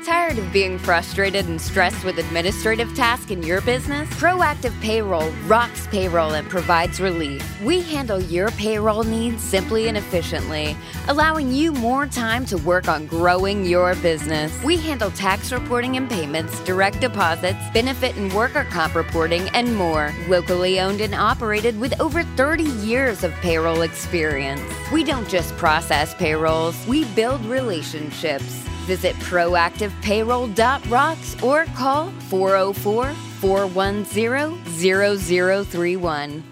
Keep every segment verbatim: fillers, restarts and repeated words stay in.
Tired of being frustrated and stressed with administrative tasks in your business? Proactive Payroll rocks payroll and provides relief. We handle your payroll needs simply and efficiently, allowing you more time to work on growing your business. We handle tax reporting and payments, direct deposits, benefit and worker comp reporting, and more. Locally owned and operated with over thirty years of payroll experience. We don't just process payrolls, we build relationships. Visit proactive payroll dot rocks or call four oh four, four one zero, zero zero three one.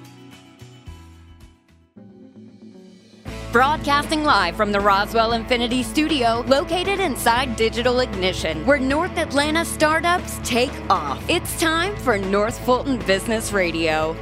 Broadcasting live from the Roswell Infinity Studio, located inside Digital Ignition, where North Atlanta startups take off. It's time for North Fulton Business Radio.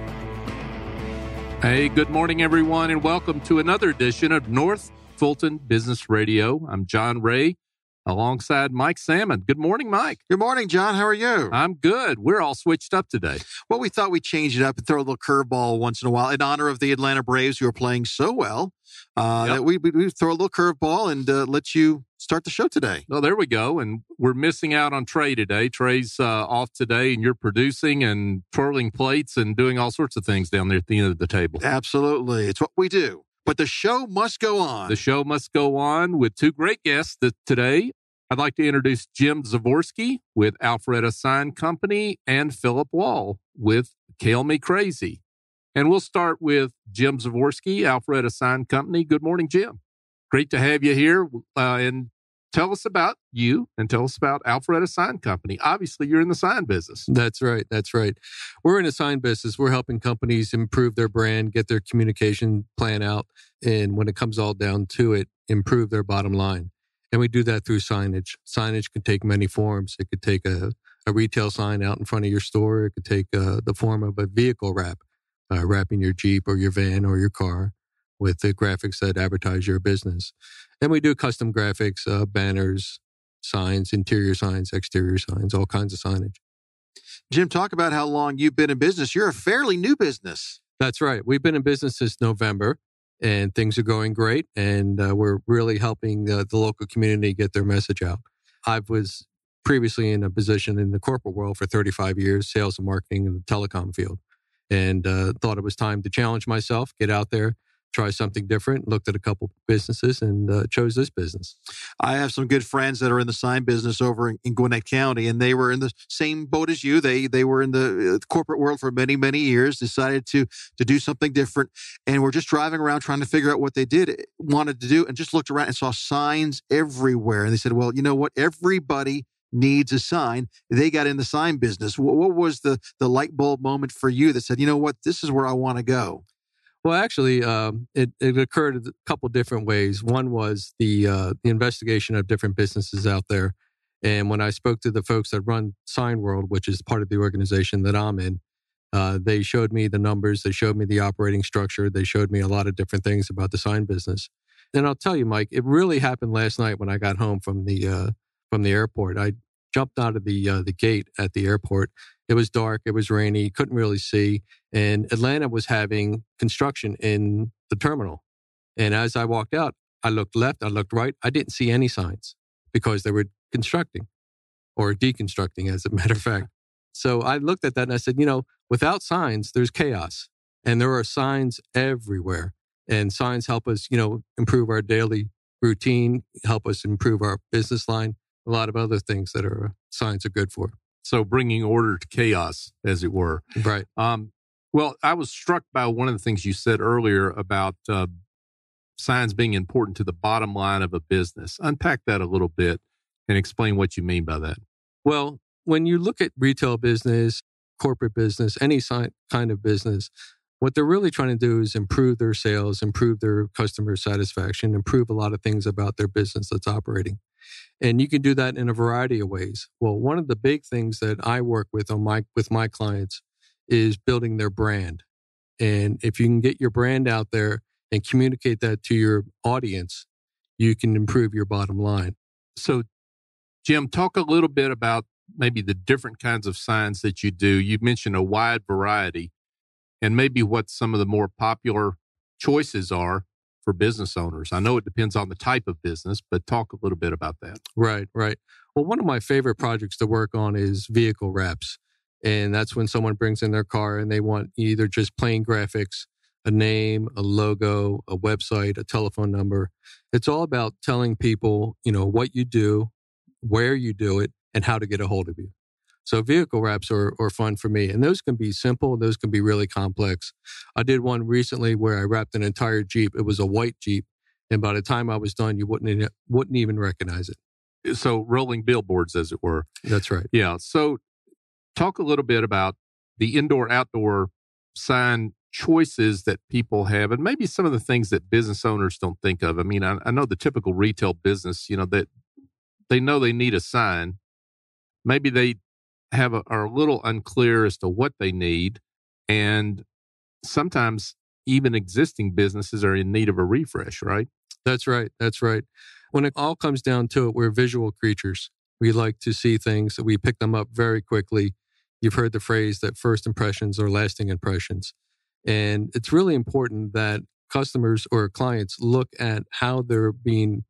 Hey, good morning, everyone, and welcome to another edition of North Fulton Business Radio. I'm John Ray, alongside Mike Salmon. Good morning, Mike. Good morning, John. How are you? I'm good. We're all switched up today. Well, we thought we'd change it up and throw a little curveball once in a while in honor of the Atlanta Braves, who are playing so well. Uh, Yep. that we we throw a little curveball and uh, let you start the show today. Well, there we go. And we're missing out on Trey today. Trey's uh, off today, and you're producing and twirling plates and doing all sorts of things down there at the end of the table. Absolutely. It's what we do. But the show must go on. The show must go on with two great guests that today. I'd like to introduce Jim Zavorsky with Alpharetta Sign Company and Philip Wall with Kale Me Crazy. And we'll start with Jim Zavorsky, Alpharetta Sign Company. Good morning, Jim. Great to have you here. Uh, and tell us about you and tell us about Alpharetta Sign Company. Obviously, you're in the sign business. That's right. That's right. We're in a sign business. We're helping companies improve their brand, get their communication plan out, and when it comes all down to it, improve their bottom line. And we do that through signage. Signage can take many forms. It could take a, a retail sign out in front of your store. It could take uh, the form of a vehicle wrap, uh, wrapping your Jeep or your van or your car with the graphics that advertise your business. And we do custom graphics, uh, banners, signs, interior signs, exterior signs, all kinds of signage. Jim, talk about how long you've been in business. You're a fairly new business. That's right. We've been in business since November. And things are going great, and uh, we're really helping uh, the local community get their message out. I was previously in a position in the corporate world for thirty-five years, sales and marketing in the telecom field, and uh, thought it was time to challenge myself, get out there, try something different. Looked at a couple businesses and uh, chose this business. I have some good friends that are in the sign business over in, in Gwinnett County, and they were in the same boat as you. They they were in the uh, corporate world for many, many years, decided to to do something different, and were just driving around trying to figure out what they did, wanted to do, and just looked around and saw signs everywhere. And they said, well, you know what? Everybody needs a sign. They got in the sign business. What, what was the, the light bulb moment for you that said, you know what? This is where I want to go? Well, actually, um, it, it occurred a couple different ways. One was the, uh, the investigation of different businesses out there. And when I spoke to the folks that run Sign World, which is part of the organization that I'm in, uh, they showed me the numbers. They showed me the operating structure. They showed me a lot of different things about the sign business. And I'll tell you, Mike, it really happened last night when I got home from the uh, from the airport. I jumped out of the uh, the gate at the airport. It was dark. It was rainy. Couldn't really see. And Atlanta was having construction in the terminal. And as I walked out, I looked left, I looked right. I didn't see any signs because they were constructing or deconstructing, as a matter of fact. So I looked at that and I said, you know, without signs, there's chaos. And there are signs everywhere. And signs help us, you know, improve our daily routine, help us improve our business line, a lot of other things that are signs are good for. So bringing order to chaos, as it were. Right. Um, well, I was struck by one of the things you said earlier about uh, signs being important to the bottom line of a business. Unpack that a little bit and explain what you mean by that. Well, when you look at retail business, corporate business, any si- kind of business, what they're really trying to do is improve their sales, improve their customer satisfaction, improve a lot of things about their business that's operating. And you can do that in a variety of ways. Well, one of the big things that I work with on my with my clients is building their brand. And if you can get your brand out there and communicate that to your audience, you can improve your bottom line. So, Jim, talk a little bit about maybe the different kinds of signs that you do. You mentioned a wide variety, and maybe what some of the more popular choices are for business owners. I know it depends on the type of business, but talk a little bit about that. Right, right. Well, one of my favorite projects to work on is vehicle wraps. And that's when someone brings in their car and they want either just plain graphics, a name, a logo, a website, a telephone number. It's all about telling people, you know, what you do, where you do it, and how to get a hold of you. So vehicle wraps are, are fun for me. And those can be simple. Those can be really complex. I did one recently where I wrapped an entire Jeep. It was a white Jeep. And by the time I was done, you wouldn't, wouldn't even recognize it. So rolling billboards, as it were. That's right. Yeah. So talk a little bit about the indoor-outdoor sign choices that people have, and maybe some of the things that business owners don't think of. I mean, I, I know the typical retail business, you know, that they know they need a sign. Maybe they have a, are a little unclear as to what they need, and sometimes even existing businesses are in need of a refresh, right? That's right. That's right. When it all comes down to it, we're visual creatures. We like to see things, that we pick them up very quickly. You've heard the phrase that first impressions are lasting impressions. And it's really important that customers or clients look at how they're being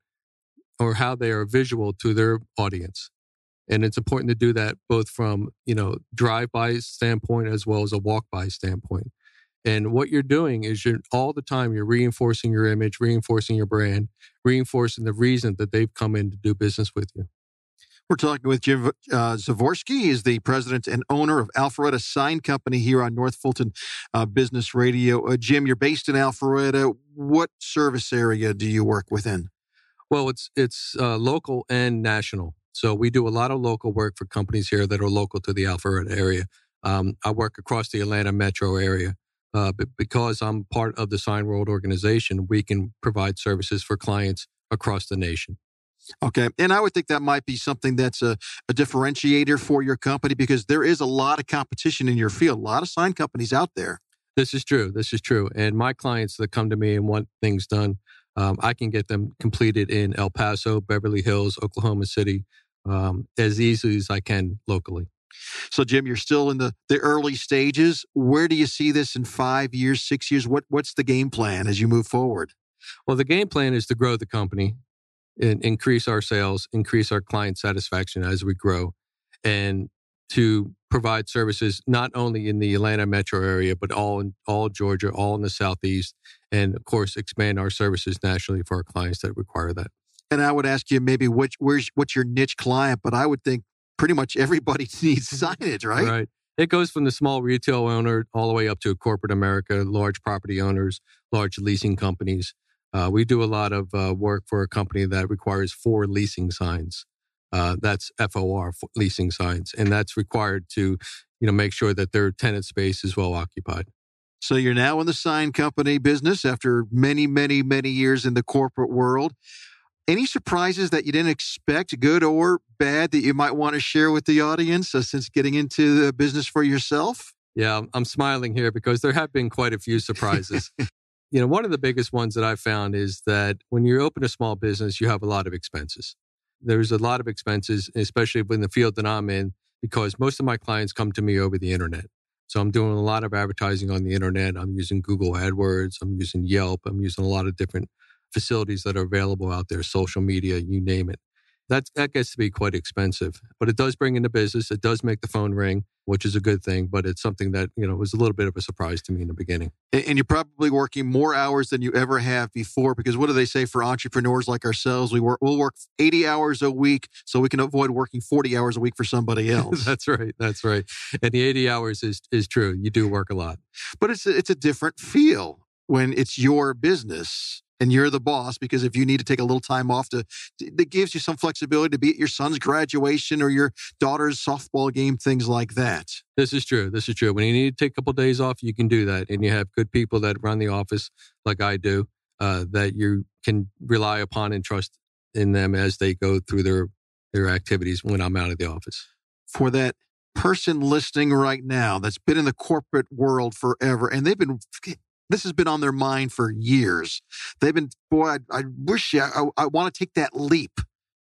or how they are visual to their audience. And it's important to do that both from, you know, drive-by standpoint as well as a walk-by standpoint. And what you're doing is you're all the time, you're reinforcing your image, reinforcing your brand, reinforcing the reason that they've come in to do business with you. We're talking with Jim uh, Zavorsky. He is the president and owner of Alpharetta Sign Company here on North Fulton uh, Business Radio. Uh, Jim, you're based in Alpharetta. What service area do you work within? Well, it's it's uh, local and national. So we do a lot of local work for companies here that are local to the Alpharetta area. Um, I work across the Atlanta metro area. Uh, but because I'm part of the Sign World organization, we can provide services for clients across the nation. Okay. And I would think that might be something that's a, a differentiator for your company, because there is a lot of competition in your field, a lot of sign companies out there. This is true. This is true. And my clients that come to me and want things done, um, I can get them completed in El Paso, Beverly Hills, Oklahoma City, um, as easily as I can locally. So, Jim, you're still in the, the early stages. Where do you see this in five years, six years? What What's the game plan as you move forward? Well, the game plan is to grow the company and increase our sales, increase our client satisfaction as we grow, and to provide services not only in the Atlanta metro area, but all in all Georgia, all in the Southeast, and of course, expand our services nationally for our clients that require that. And I would ask you maybe which, where's, what's your niche client, but I would think pretty much everybody needs signage, right? Right. It goes from the small retail owner all the way up to corporate America, large property owners, large leasing companies. Uh, we do a lot of uh, work for a company that requires four leasing signs. Uh, that's F O R, leasing signs. And that's required to, you know, make sure that their tenant space is well occupied. So you're now in the sign company business after many, many, many years in the corporate world. Any surprises that you didn't expect, good or bad, that you might want to share with the audience uh, since getting into the business for yourself? Yeah, I'm smiling here because there have been quite a few surprises. You know, one of the biggest ones that I've found is that when you open a small business, you have a lot of expenses. There's a lot of expenses, especially in the field that I'm in, because most of my clients come to me over the internet. So I'm doing a lot of advertising on the internet. I'm using Google AdWords. I'm using Yelp. I'm using a lot of different facilities that are available out there, social media, you name it. That, that gets to be quite expensive, but it does bring in the business. It does make the phone ring, which is a good thing, but it's something that, you know, was a little bit of a surprise to me in the beginning. And you're probably working more hours than you ever have before, because what do they say for entrepreneurs like ourselves? We work, we'll work eighty hours a week so we can avoid working forty hours a week for somebody else. That's right. That's right. And the eighty hours is, is true. You do work a lot. But it's a, it's a different feel when it's your business and you're the boss, because if you need to take a little time off, to, that gives you some flexibility to be at your son's graduation or your daughter's softball game, things like that. This is true. This is true. When you need to take a couple of days off, you can do that. And you have good people that run the office like I do, uh, that you can rely upon and trust in them as they go through their, their activities when I'm out of the office. For that person listening right now that's been in the corporate world forever, and they've been... this has been on their mind for years. They've been, boy, I, I wish I, I, I want to take that leap.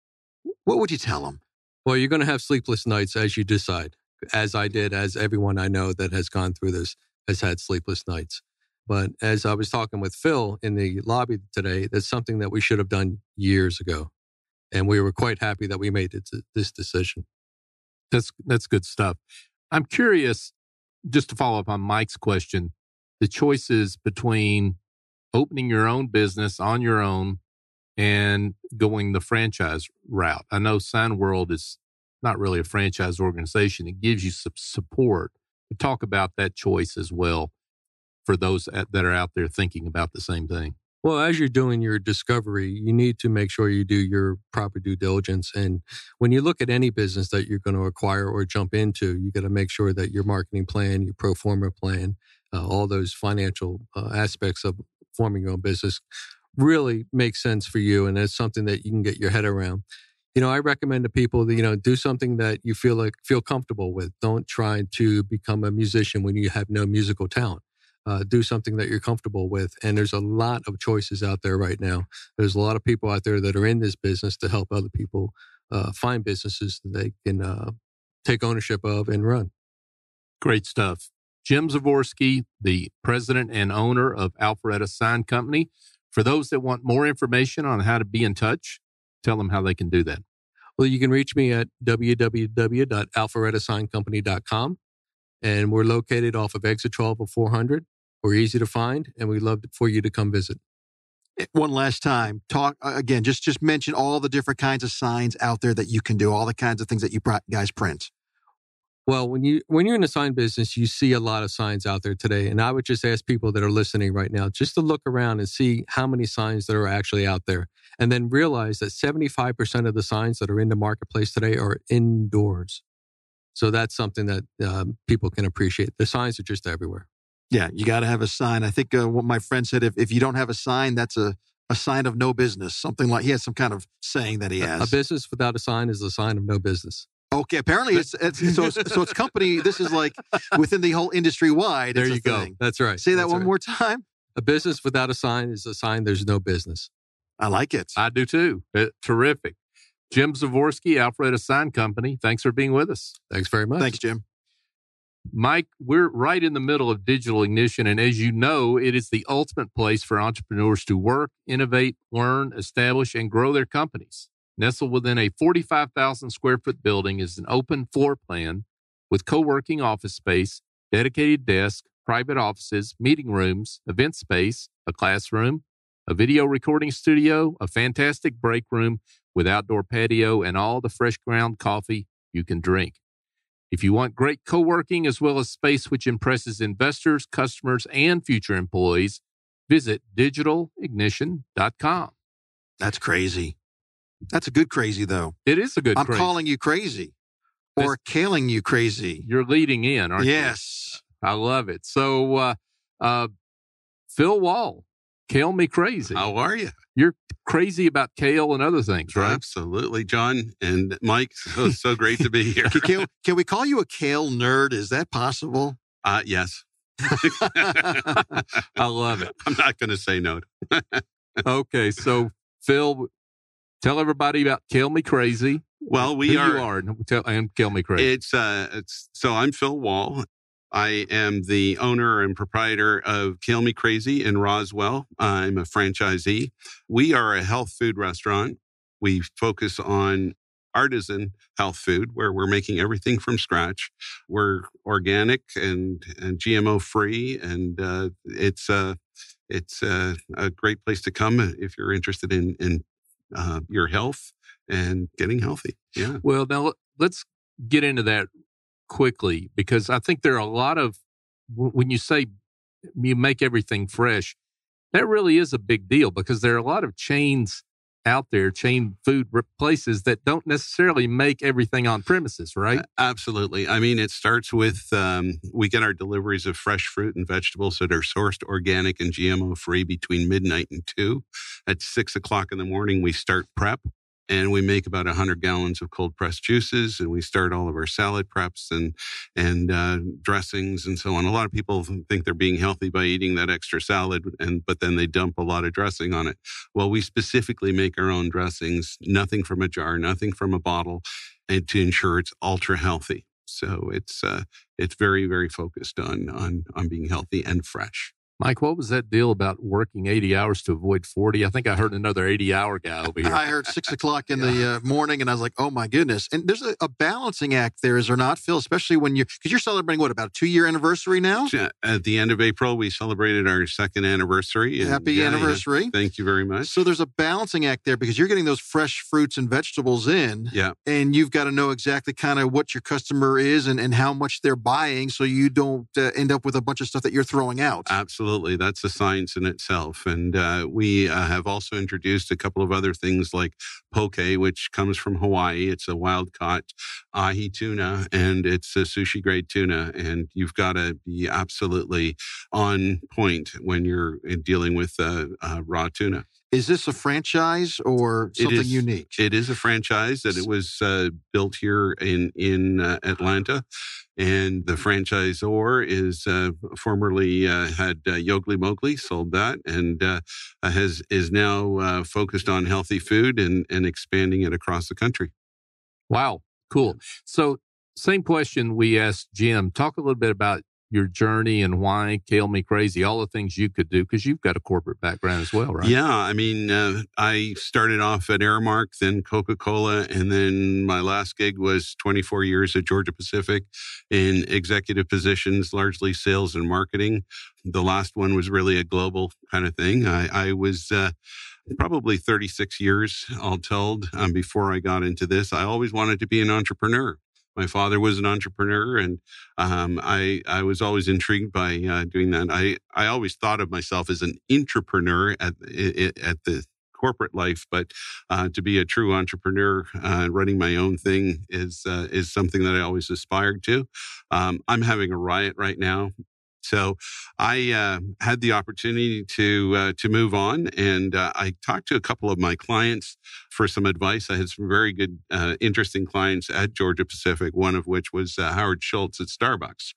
What would you tell them? Well, you're going to have sleepless nights as you decide, as I did, as everyone I know that has gone through this has had sleepless nights. But as I was talking with Phil in the lobby today, that's something that we should have done years ago. And we were quite happy that we made it to this decision. That's that's good stuff. I'm curious, just to follow up on Mike's question, the choices between opening your own business on your own and going the franchise route. I know Sign World is not really a franchise organization. It gives you some support. But talk about that choice as well for those that are out there thinking about the same thing. Well, as you're doing your discovery, you need to make sure you do your proper due diligence. And when you look at any business that you're going to acquire or jump into, you got to make sure that your marketing plan, your pro forma plan, uh, all those financial uh, aspects of forming your own business really make sense for you. And it's something that you can get your head around. You know, I recommend to people that, you know, do something that you feel like feel comfortable with. Don't try to become a musician when you have no musical talent. Uh, do something that you're comfortable with. And there's a lot of choices out there right now. There's a lot of people out there that are in this business to help other people uh, find businesses that they can uh, take ownership of and run. Great stuff. Jim Zavorsky, the president and owner of Alpharetta Sign Company. For those that want more information on how to be in touch, tell them how they can do that. Well, you can reach me at w w w dot alpharetta sign company dot com. And we're located off of exit twelve of four hundred. We're easy to find, and we'd love for you to come visit. One last time, talk again, just, just mention all the different kinds of signs out there that you can do, all the kinds of things that you guys print. Well, when, you, when you're in the sign business, you see a lot of signs out there today. And I would just ask people that are listening right now just to look around and see how many signs that are actually out there. And then realize that seventy-five percent of the signs that are in the marketplace today are indoors. So that's something that um, people can appreciate. The signs are just everywhere. Yeah, you got to have a sign. I think uh, what my friend said, if, if you don't have a sign, that's a, a sign of no business. Something like, he has some kind of saying that he has. A business without a sign is a sign of no business. Okay, apparently it's, it's so so it's company. This is like within the whole industry wide. There it's you a go. thing. That's right. Say that That's one right. more time. A business without a sign is a sign there's no business. I like it. I do too. It, terrific. Jim Zavorsky, Alpharetta Sign Company. Thanks for being with us. Thanks very much. Thanks, Jim. Mike, we're right in the middle of Digital Ignition, and as you know, it is the ultimate place for entrepreneurs to work, innovate, learn, establish, and grow their companies. Nestled within a forty-five thousand square foot building is an open floor plan with co-working office space, dedicated desk, private offices, meeting rooms, event space, a classroom, a video recording studio, a fantastic break room with outdoor patio, and all the fresh ground coffee you can drink. If you want great co-working as well as space which impresses investors, customers, and future employees, visit digital ignition dot com. That's crazy. That's a good crazy, though. It is a good I'm crazy. calling you crazy or caling you crazy. You're leading in, aren't yes. you? I love it. So, uh, uh, Phil Wall, Kale Me Crazy. How are you? You're crazy about kale and other things, right? Absolutely, John and Mike. So, so great to be here. can, can, can we call you a kale nerd? Is that possible? Uh, yes. I love it. I'm not going to say no. Okay, so Phil, tell everybody about Kale Me Crazy. Well, we Who are. you are and, tell, and Kale Me Crazy. It's uh, it's so I'm Phil Wall. I am the owner and proprietor of Kale Me Crazy in Roswell. I'm a franchisee. We are a health food restaurant. We focus on artisan health food where we're making everything from scratch. We're organic and, and G M O free, and uh, it's uh, it's uh, a great place to come if you're interested in in uh, your health and getting healthy. Yeah. Well, now let's get into that quickly, because I think there are a lot of, when you say you make everything fresh, that really is a big deal, because there are a lot of chains out there, chain food places that don't necessarily make everything on premises, right? Uh, absolutely. I mean, it starts with, um, we get our deliveries of fresh fruit and vegetables that are sourced organic and G M O free between midnight and two. At six o'clock in the morning, we start prep. And we make about one hundred gallons of cold pressed juices, and we start all of our salad preps and and uh, dressings and so on. A lot of people think they're being healthy by eating that extra salad, and but then they dump a lot of dressing on it. Well, we specifically make our own dressings, nothing from a jar, nothing from a bottle, and to ensure it's ultra healthy. So it's uh, it's very, very focused on on on being healthy and fresh. Mike, what was that deal about working eighty hours to avoid forty? I think I heard another eighty-hour guy over here. I heard six o'clock in the uh, morning, and I was like, oh, my goodness. And there's a, a balancing act there, is there not, Phil? Especially when you're, because you're celebrating, what, about a two-year anniversary now? At the end of April, we celebrated our second anniversary. And Happy yeah, anniversary. Yeah, thank you very much. So there's a balancing act there because you're getting those fresh fruits and vegetables in, yeah. and you've got to know exactly kind of what your customer is and, and how much they're buying so you don't uh, end up with a bunch of stuff that you're throwing out. Absolutely. That's a science in itself. And uh, we uh, have also introduced a couple of other things like poke, which comes from Hawaii. It's a wild-caught ahi tuna, and it's a sushi-grade tuna. And you've got to be absolutely on point when you're dealing with uh, uh, raw tuna. Is this a franchise or something it is, unique? It is a franchise that it was uh, built here in in uh, Atlanta, and the franchisor is uh, formerly uh, had uh, Yogli Mowgli, sold that, and uh, has is now uh, focused on healthy food and and expanding it across the country. Wow, cool. So, same question we asked Jim. Talk a little bit about your journey and why Kale Me Crazy, all the things you could do, because you've got a corporate background as well, right? Yeah, I mean, uh, I started off at Aramark, then Coca-Cola, and then my last gig was twenty-four years at Georgia Pacific in executive positions, largely sales and marketing. The last one was really a global kind of thing. I, I was uh, probably thirty-six years, all told, um, before I got into this. I always wanted to be an entrepreneur. My father was an entrepreneur, and um, I I was always intrigued by uh, doing that. I, I always thought of myself as an intrapreneur at at the corporate life, but uh, to be a true entrepreneur, uh, running my own thing is uh, is something that I always aspired to. Um, I'm having a riot right now. So I uh, had the opportunity to uh, to move on, and uh, I talked to a couple of my clients for some advice. I had some very good, uh, interesting clients at Georgia Pacific, one of which was uh, Howard Schultz at Starbucks.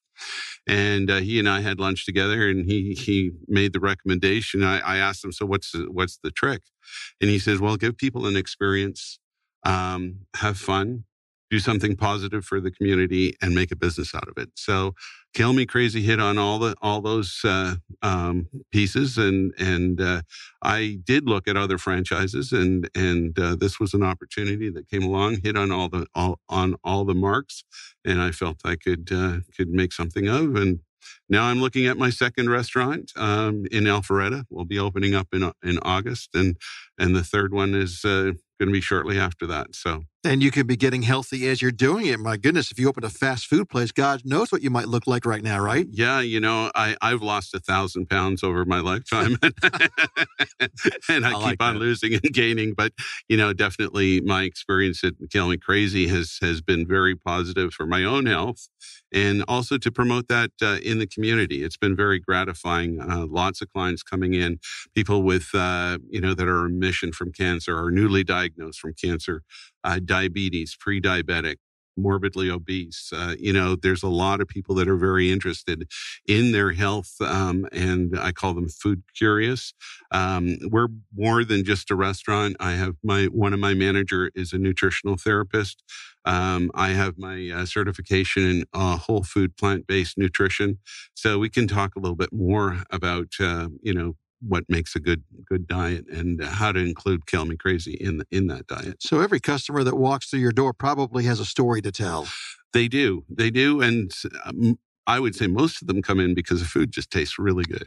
And uh, he and I had lunch together, and he he made the recommendation. I, I asked him, so what's the, what's the trick? And he says, well, give people an experience, um, have fun, do something positive for the community, and make a business out of it. So Kale Me Crazy hit on all the all those uh, um, pieces, and and uh, I did look at other franchises, and and uh, this was an opportunity that came along, hit on all the all on all the marks, and I felt I could uh, could make something of. And now I'm looking at my second restaurant um, in Alpharetta. We'll be opening up in in August, and and the third one is uh, going to be shortly after that. So. And you could be getting healthy as you're doing it. My goodness, if you open a fast food place, God knows what you might look like right now, right? Yeah, you know, I, I've lost a thousand pounds over my lifetime. And I, I keep like on that. losing and gaining. But, you know, definitely my experience at Kale Me Crazy has, has been very positive for my own health, and also to promote that uh, in the community. It's been very gratifying. Uh, lots of clients coming in, people with, uh, you know, that are in remission from cancer or newly diagnosed from cancer. Uh, diabetes, pre-diabetic, morbidly obese. Uh, you know, there's a lot of people that are very interested in their health, um, and I call them food curious. Um, we're more than just a restaurant. I have my one of my manager is a nutritional therapist. Um, I have my uh, certification in uh, whole food, plant-based nutrition. So we can talk a little bit more about, uh, you know, what makes a good good diet and how to include Kale Me Crazy in in that diet. So every customer that walks through your door probably has a story to tell. They do. They do. And um, I would say most of them come in because the food just tastes really good.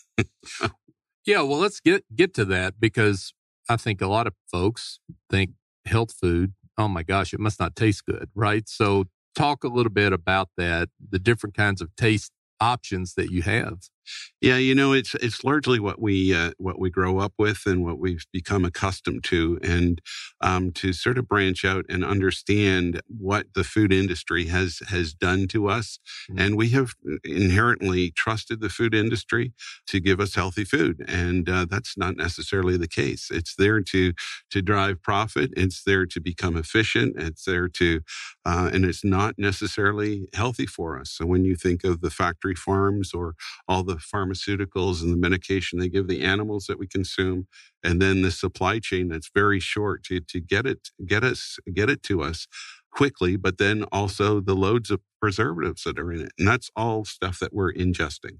Yeah, well, let's get get to that, because I think a lot of folks think health food, oh my gosh, it must not taste good, right? So talk a little bit about that, the different kinds of taste options that you have. Yeah, you know, it's it's largely what we uh, what we grow up with and what we've become accustomed to, and um, to sort of branch out and understand what the food industry has has done to us. Mm-hmm. And we have inherently trusted the food industry to give us healthy food, and uh, that's not necessarily the case. It's there to to drive profit. It's there to become efficient. It's there to, uh, and it's not necessarily healthy for us. So when you think of the factory farms or all the pharmaceuticals and the medication they give the animals that we consume, and then the supply chain that's very short to to get it get us get it to us quickly, but then also the loads of preservatives that are in it, and that's all stuff that we're ingesting.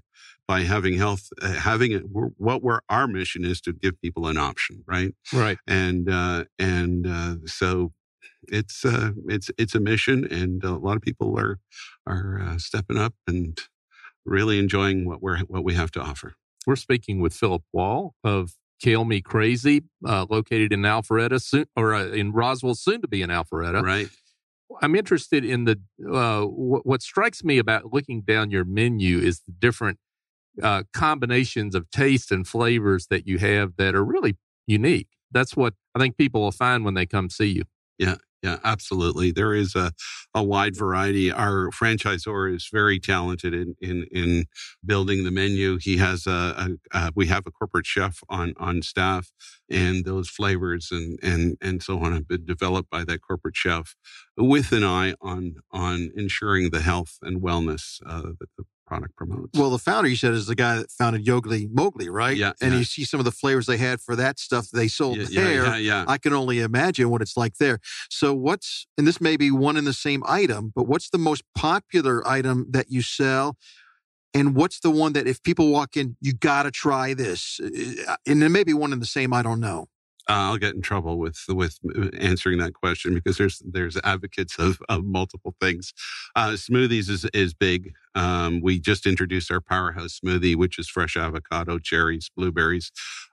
by having health, uh, having it, we're, what we're, our mission is to give people an option, right? Right. And, uh, and, uh, so it's, uh, it's, it's a mission, and a lot of people are, are, uh, stepping up and really enjoying what we're, what we have to offer. We're speaking with Philip Wall of Kale Me Crazy, uh, located in Alpharetta, soon, or uh, in Roswell, soon to be in Alpharetta. Right. I'm interested in the, uh, w- what strikes me about looking down your menu is the different uh, combinations of taste and flavors that you have that are really unique. That's what I think people will find when they come see you. Yeah. Yeah, absolutely. There is a, a wide variety. Our franchisor is very talented in in, in building the menu. He has a, a, a we have a corporate chef on on staff, and those flavors and and and so on have been developed by that corporate chef with an eye on on ensuring the health and wellness uh, that the product promotes. Well, the founder, you said, is the guy that founded Yogli Mowgli, right? Yeah. And yeah. you see some of the flavors they had for that stuff they sold yeah, there. Yeah, yeah, yeah. I can only imagine what it's like there. So what's, and this may be one and the same item, but what's the most popular item that you sell? And what's the one that if people walk in, you got to try this? And there may be one and the same, I don't know. Uh, I'll get in trouble with with answering that question because there's there's advocates of, of multiple things. Uh, smoothies is is big. Um, we just introduced our powerhouse smoothie, which is fresh avocado, cherries, blueberries,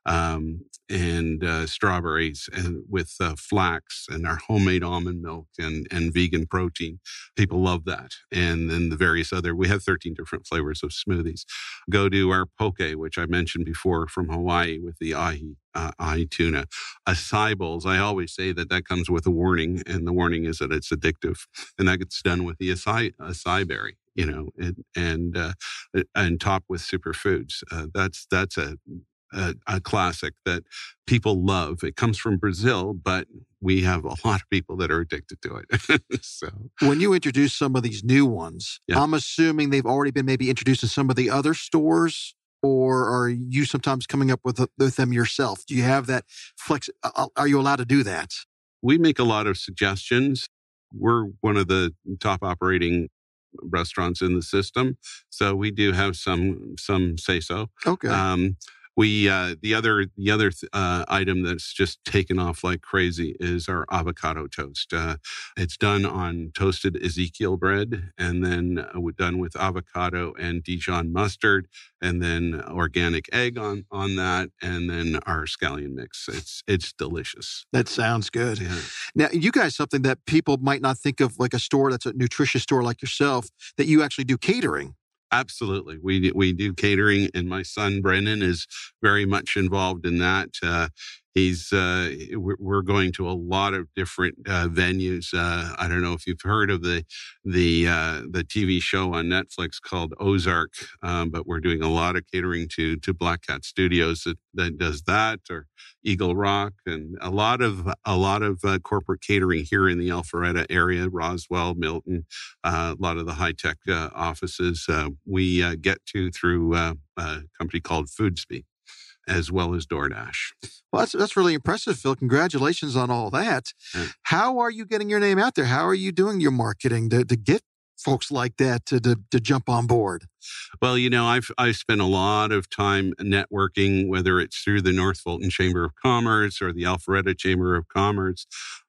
um, and uh, strawberries, and with uh, flax and our homemade almond milk and and vegan protein. People love that. And then the various other, we have thirteen different flavors of smoothies. Go to our poke, which I mentioned before, from Hawaii with the ahi. Uh, ahi tuna. Acai bowls, I always say that that comes with a warning, and the warning is that it's addictive, and that gets done with the acai, acai berry, you know, and and uh, and topped with superfoods. Uh, that's that's a, a a classic that people love. It comes from Brazil, but we have a lot of people that are addicted to it. So when you introduce some of these new ones, yeah. I'm assuming they've already been maybe introduced in some of the other stores. Or are you sometimes coming up with, with them yourself? Do you have that flex? Are you allowed to do that? We make a lot of suggestions. We're one of the top operating restaurants in the system, so we do have some some say so. Okay. Um, we uh, the other the other uh, item that's just taken off like crazy is our avocado toast. Uh, it's done on toasted Ezekiel bread, and then uh, we're done with avocado and Dijon mustard, and then organic egg on on that, and then our scallion mix. It's it's delicious. That sounds good. Yeah. Now, you guys, something that people might not think of, like a store that's a nutritious store like yourself, that you actually do catering. Absolutely. We, we do catering, and my son, Brennan, is very much involved in that. Uh, he's, uh, we're going to a lot of different uh, venues. Uh, I don't know if you've heard of the, the, uh, the T V show on Netflix called Ozark, um, but we're doing a lot of catering to, to Black Cat Studios that, that does that, or Eagle Rock, and a lot of, a lot of uh, corporate catering here in the Alpharetta area, Roswell, Milton, uh, a lot of the high-tech uh, offices uh, we uh, get to through uh, a company called Foodsby, as well as DoorDash. Well, that's, that's really impressive, Phil. Congratulations on all that. Yeah. How are you getting your name out there? How are you doing your marketing to, to get folks like that to, to to jump on board? Well, you know, I've I've spent a lot of time networking, whether it's through the North Fulton Chamber of Commerce or the Alpharetta Chamber of Commerce.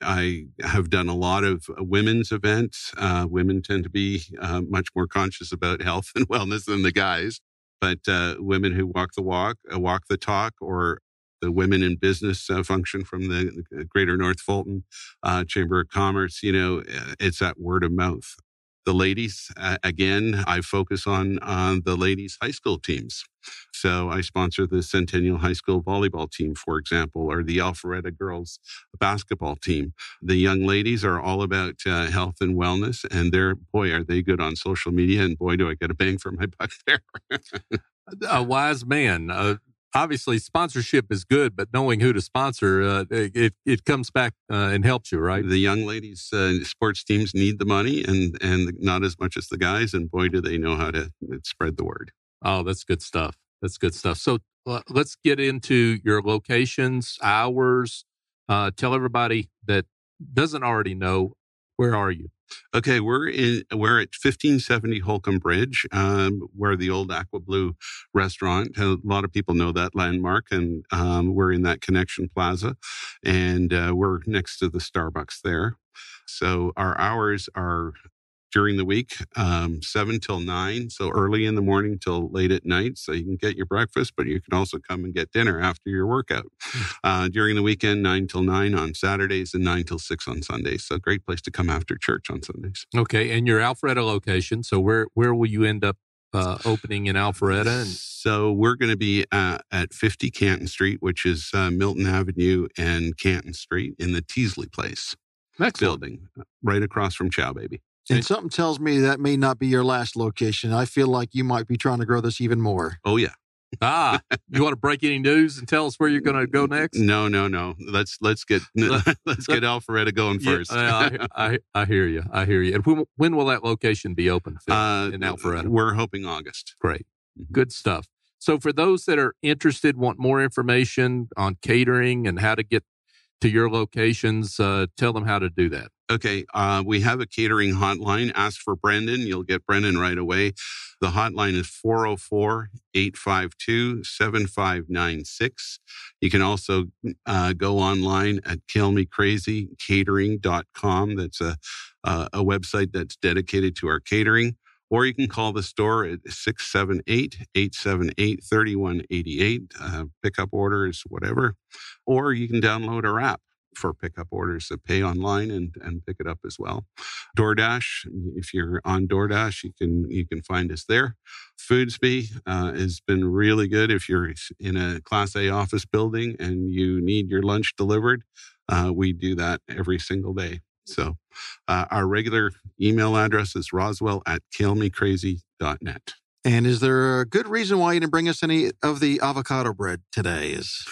I have done a lot of women's events. Uh, women tend to be uh, much more conscious about health and wellness than the guys. But uh, women who walk the walk, uh, walk the talk, or the women in business uh, function from the Greater North Fulton uh, Chamber of Commerce, you know, it's that word of mouth. The ladies, uh, again, I focus on on the ladies' high school teams. So I sponsor the Centennial High School volleyball team, for example, or the Alpharetta girls basketball team. The young ladies are all about uh, health and wellness, and they're, boy, are they good on social media, and boy, do I get a bang for my buck there. A wise man. Uh, obviously, sponsorship is good, but knowing who to sponsor, uh, it it comes back uh, and helps you, right? The young ladies' uh, sports teams need the money, and and not as much as the guys, and boy, do they know how to spread the word. Oh, that's good stuff. That's good stuff. So uh, let's get into your locations, hours. Uh, tell everybody that doesn't already know, where are you? Okay, we're in we're at fifteen seventy Holcomb Bridge, um, where the old Aqua Blue restaurant. A lot of people know that landmark, and um, we're in that Connection Plaza, and uh, we're next to the Starbucks there. So our hours are during the week, um, seven till nine, so early in the morning till late at night, so you can get your breakfast, but you can also come and get dinner after your workout. Uh, during the weekend, nine till nine on Saturdays and nine till six on Sundays. So great place to come after church on Sundays. Okay, and your Alpharetta location, so where, where will you end up uh, opening in Alpharetta? And- so we're going to be uh, at fifty Canton Street, which is uh, Milton Avenue and Canton Street in the Teasley Place Excellent. building, right across from Chow Baby. And something tells me that may not be your last location. I feel like you might be trying to grow this even more. Oh, yeah. Ah, you want to break any news and tell us where you're going to go next? No, no, no. Let's let's get let's get Alpharetta going first. Yeah, I, I I hear you. I hear you. And when, when will that location be open, Phil, uh, in Alpharetta? We're hoping August. Great. Mm-hmm. Good stuff. So for those that are interested, want more information on catering and how to get to your locations, uh, tell them how to do that. Okay, uh, we have a catering hotline. Ask for Brendan. You'll get Brendan right away. The hotline is four oh four, eight five two, seven five nine six. You can also uh, go online at kill me crazy catering dot com. That's a, uh, a website that's dedicated to our catering. Or you can call the store at six seven eight, eight seven eight, three one eight eight. Uh, pickup orders, whatever. Or you can download our app for pickup orders that pay online and, and pick it up as well. DoorDash, if you're on DoorDash, you can you can find us there. Foodsby uh, has been really good. If you're in a Class A office building and you need your lunch delivered, uh, we do that every single day. So uh, our regular email address is roswell at kill me crazy dot net. And is there a good reason why you didn't bring us any of the avocado bread today? Is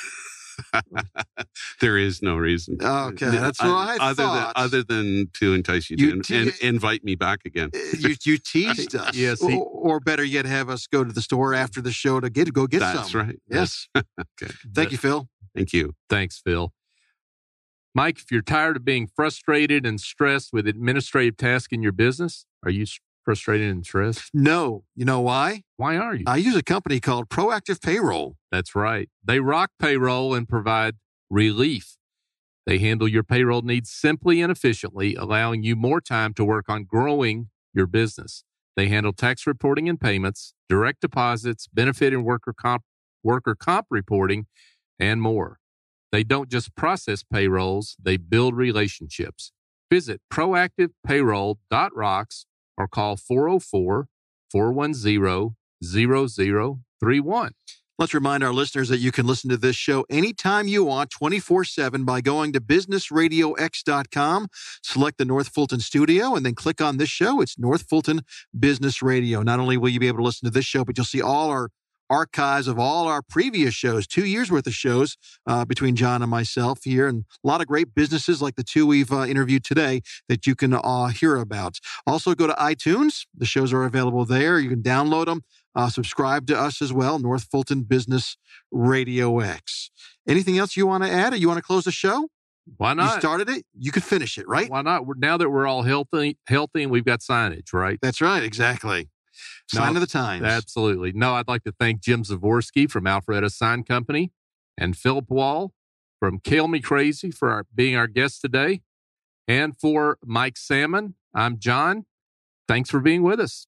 There is no reason. Okay, that's what I other thought. Than, other than to entice you, You to in, te- and invite me back again. you you teased us, Yes, he- or, or better yet, have us go to the store after the show to get go get some. That's right. Yes. Okay. Thank you, Phil. Thank you. Thanks, Phil. Mike, if you're tired of being frustrated and stressed with administrative tasks in your business, are you frustrated and stressed? No, you know why? Why are you? I use a company called Proactive Payroll. That's right. They rock payroll and provide relief. They handle your payroll needs simply and efficiently, allowing you more time to work on growing your business. They handle tax reporting and payments, direct deposits, benefit and worker comp, worker comp reporting, and more. They don't just process payrolls, they build relationships. Visit proactive payroll dot rocks or call four oh four, four one zero, zero zero three one. Let's remind our listeners that you can listen to this show anytime you want, twenty-four seven, by going to business radio x dot com, select the North Fulton studio, and then click on this show. It's North Fulton Business Radio. Not only will you be able to listen to this show, but you'll see all our archives of all our previous shows, two years worth of shows uh, between John and myself here, and a lot of great businesses like the two we've uh, interviewed today that you can uh, hear about. Also, go to iTunes. The shows are available there. You can download them. Uh, subscribe to us as well, North Fulton Business Radio X. Anything else you want to add, or you want to close the show? Why not? You started it. You could finish it, right? Why not? We're, now that we're all healthy, healthy, and we've got signage, right? That's right. Exactly. Sign No, of the times. Absolutely. No, I'd like to thank Jim Zavorsky from Alpharetta Sign Company and Philip Wall from Kill Me Crazy for our, being our guest today. And for Mike Salmon, I'm John. Thanks for being with us.